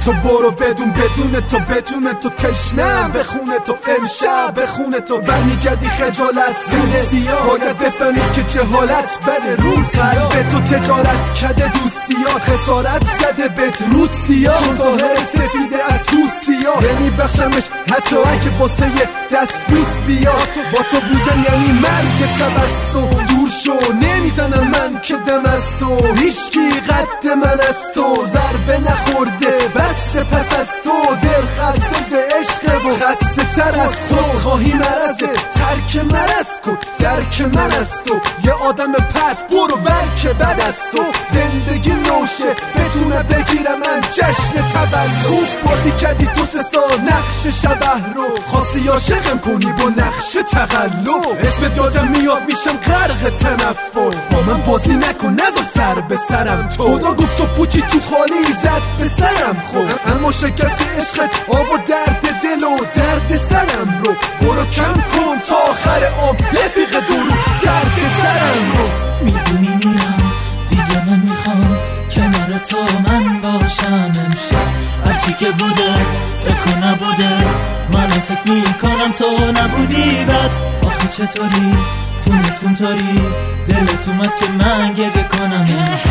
تو برو بدون بدون تو تشنم بخونه تو امشب بخونه تو برمیگردی خجالت زنه باید بفهمی که چه حالت بده روم قلب تو تجارت کده دوستیات خسارت زده بهت رود سیاه چون ظاهر سفیده از تو سیاه یعنی بخشمش حتی اگه واسه یه دست بوس بیاد با تو بودن یعنی مرگ تبسم دور شو نمیزنم من که دم از تو هیچکی قد من از تو ضربه نخورده بس پس از تو دل خسته ز عشق و خسته تر از تو خواهی مرزه ترک مرز کن درک من از تو یه آدم پس برو بلکه بد از تو زندگی نوشه بتونه بگیرم من جشن تولد خوب بازی کردی تو 3 سال نقش شبه رو خواستی عاشقم کنی با نقش تقلب اسمت یادم میاد میشم غرق تنفر با من بازی نکن نذار سر به سرم تو خدا گفت تو پوچی تو خالی زد به سرم خود اما شکست عشقت آورد درد دل و درد سرم رو برو کم کن تا آخر عمر رفیق درو درد سرم رو میدونی میرم دیگه نمیخوام کنار تو من باشم امشب هرچی که بوده فکر نبوده منم فکر میکنم تو نبودی بعد آخه چطوری تونستون تاری دلت اومد که من گریه کنم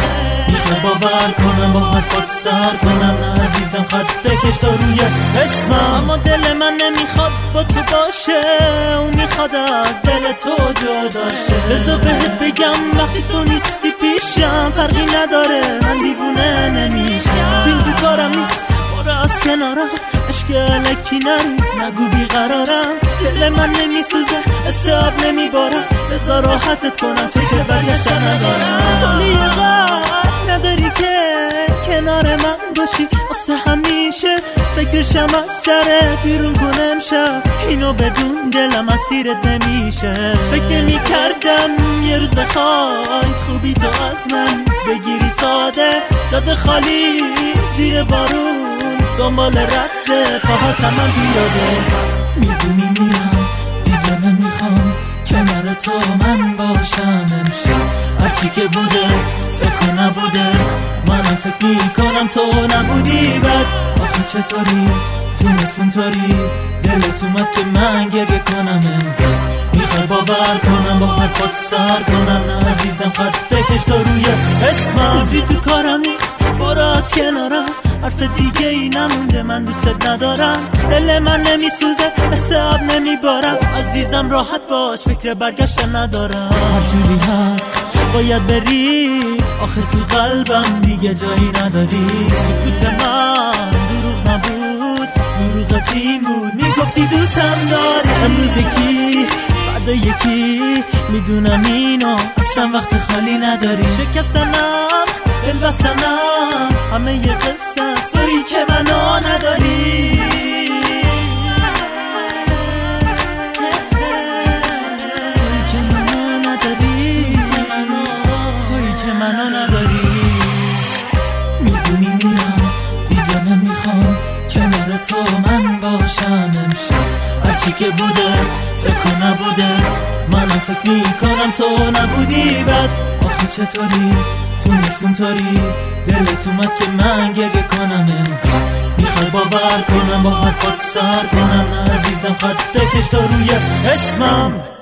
میخوای باور کنم با حرفات سر کنم نه عزیزم خط بکش تا روی اسمم اما دل من نمیخواد با تو باشه اون میخواد از دل تو جدا شه بذار بهت بگم وقتی تو نیستی پیشم فرقی نداره من دیوونه نمیشم فیلم تو کارم نیست برو از کنارم عشق الکی نریز نگو بیقرارم دل من نمیسوزه حساب نمیبارم بذار راحتت کنم فکر برگشتن ندارم تو لیقت نداری که کنار من باشی واسه همیشه فکرشم از سرت بیرون کنم شب اینو بدون دلم اسیرت نمیشه فکر نمی کردم یه روز بخوای خوبی تو از من بگیری ساده جاده خالی زیر بارون دنبال رد پاهاتم من بیاده میدونی میرم دیگه نمیخوام کنار تو من باشم امشب هرچی که بوده فکر نبوده منم فکر میکنم تو نبودی بعد آخه چطوری تونستون تاری دلت اومد که من گریه کنم میخوای باور کنم با حرفات سر کنم نه عزیزم خط بکش تا روی اسمم فی تو کارم نیست برو از کنارم حرف دیگه ای نمونده من دوست ندارم دل من نمیسوزه حساب نمیبارم عزیزم راحت باش فکر برگشتن ندارم هر جوری هست باید بری آخه تو قلبم دیگه جایی نداری سکوت من دروغ نبود دروغ تیم بود میگفتی دوستم داری امروز یکی فردا یکی میدونم اینو اصلا وقت خالی نداری شکستنم دل بستنم همه یه قصه است تویی که منو نداری تویی که منو نداری تویی که منو نداری میدونی میرم دیگه نمیخوام کنار تو من باشم امشب هرچی که بوده فکر نبوده منم فکر میکنم تو نبودی بعد آخه چطوری تونستون تاری دلت اومد که من گریه کنم میخوای باور کنم با حرفات سر کنم نه عزیزم خط بکش تا روی اسمم